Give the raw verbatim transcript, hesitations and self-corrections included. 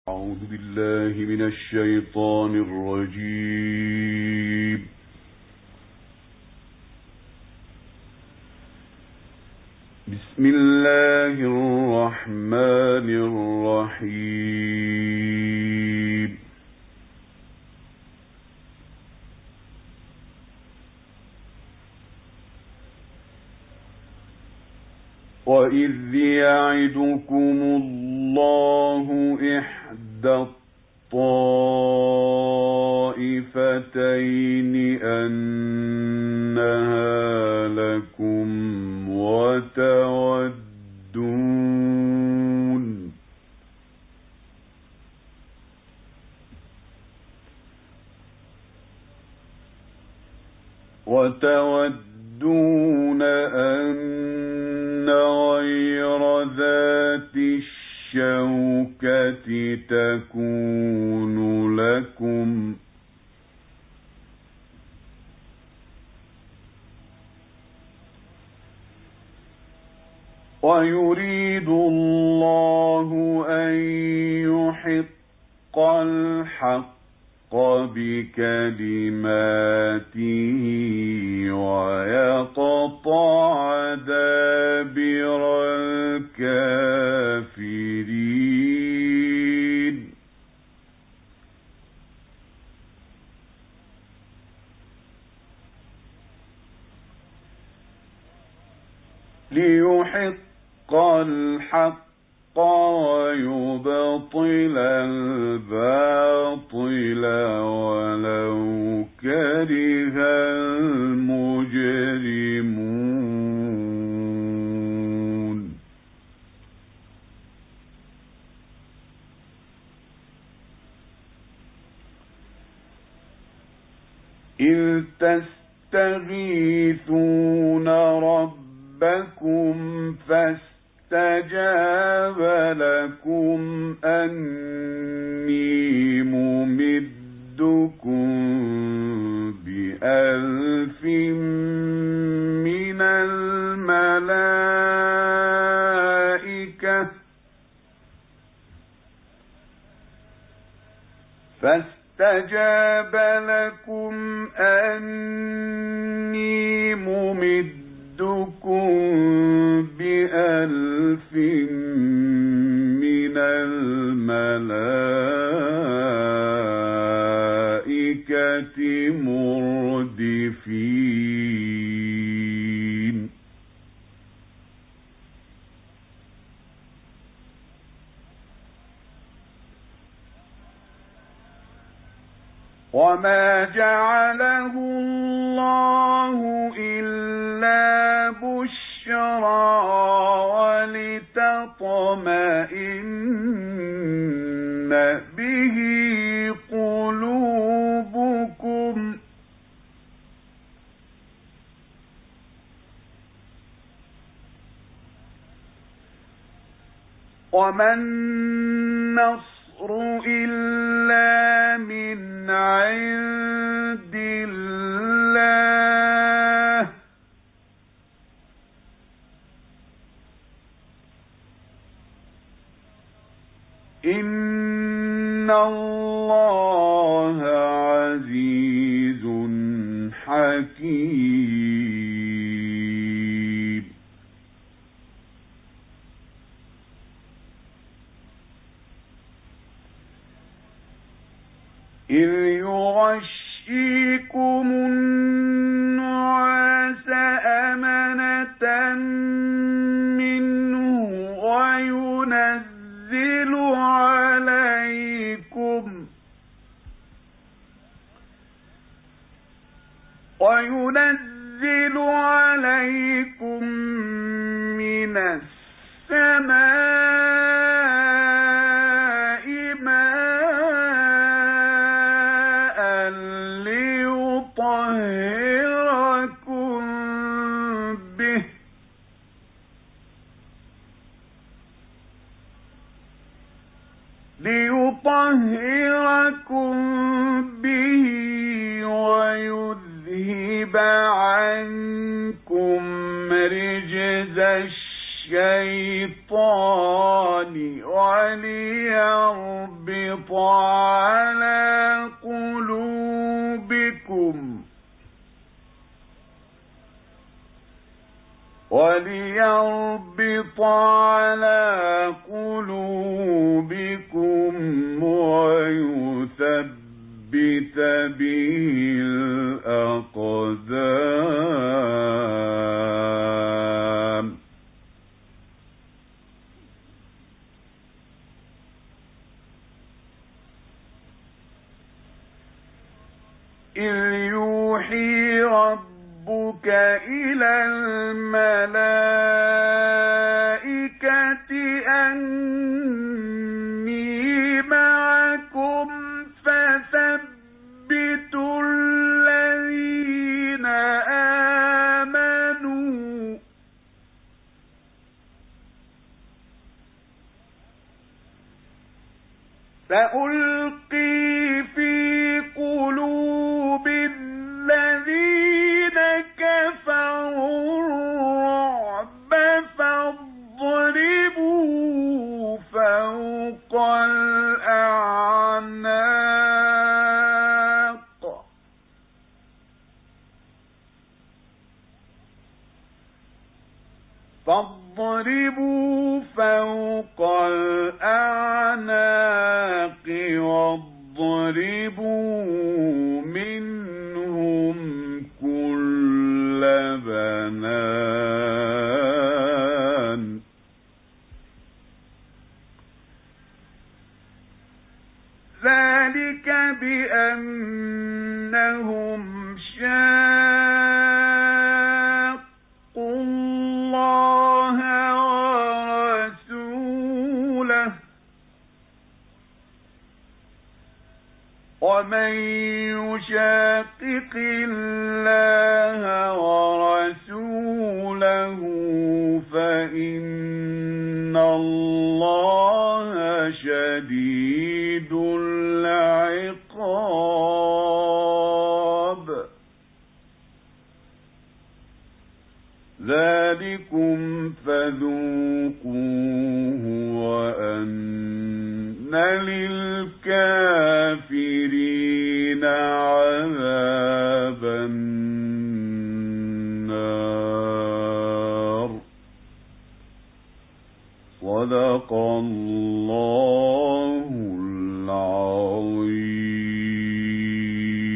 أعوذ بالله من الشيطان الرجيم. بسم الله الرحمن الرحيم. وَإِذْ يَعِدُكُمُ اللَّهُ إِحْدَى الطَّائِفَتَيْنِ أَنَّهَا لَكُمْ وَتَوَدُّونَ وَتَوَدُّونَ أَنَّ غَيْرَ ذَاتِ الشَّوْكَةِ تَكُونُ لَكُمْ وَيُرِيدُ اللَّهُ أَن يُحِقَّ الْحَقَّ بِكَلِمَاتِهِ وَيَقْطَعَ دَابِرَ الْكَافِرِينَ. لِيُحِقَّ الْحَقَّ وَيُبْطِلَ الْبَاطِلَ وَلَوْ كَرِهَ الْمُجْرِمُونَ. إِذْ تَسْتَغِيثُونَ رَبَّكُمْ فَاسْتَجَابَ لَكُمْ أَنِّي مُمِدُّكُمْ بِأَلْفٍ مِّنَ الْمَلَائِكَةِ فَاسْتَجَابَ لَكُمْ أَنِّي مُمِدُّكُمْ بِأَلْفٍ مِّنَ الْمَلَائِكَةِ مُرْدِفِينَ. وَمَا جَعَلَهُ اللَّهُ إِلَّا بُشْرَىٰ وَلِتَطْمَئِنَّ بِهِ قُلُوبُكُمْ ۚ وَمَا النَّصْرُ إِلَّا مِنْ عِندِ اللَّهِ ۚ إِنَّ اللَّهَ عَزِيزٌ حَكِيمٌ. إِذْ يُغَشِّيكُمُ النُّعَاسَ أَمَنَةً مِّنْهُ وَيُنَزِّلُ عَلَيْكُمْ وَيُنَزِّلُ عَلَيْكُم مِّنَ السَّمَاءِ مَاءً لِّيُطَهِّرَكُم بِهِ لِيُطَهِّرَكُم بِهِ وَيُذْهِبَ عَنكُمْ رِجْزَ الشَّيْطَانِ وَلِيَرْبِطَ على قلوبكم وليربط على قلوبكم ويثبت به الأقدام. إذ يوحي ربك إلى الملائكة أني معكم فثبتوا الذين آمنوا سألقي في قلوب الذين كفروا الرعب فاضربوا فوق الأعناق فاضربوا فوق الأعناق واضربوا منهم كل بنان. ذلك بأنهم شاقوا الله ورسوله ومن يشاقق الله ورسوله فإن الله شديد العقاب. ذلكم فذوقوه وأن للكافرين عذاب النار. صدق الله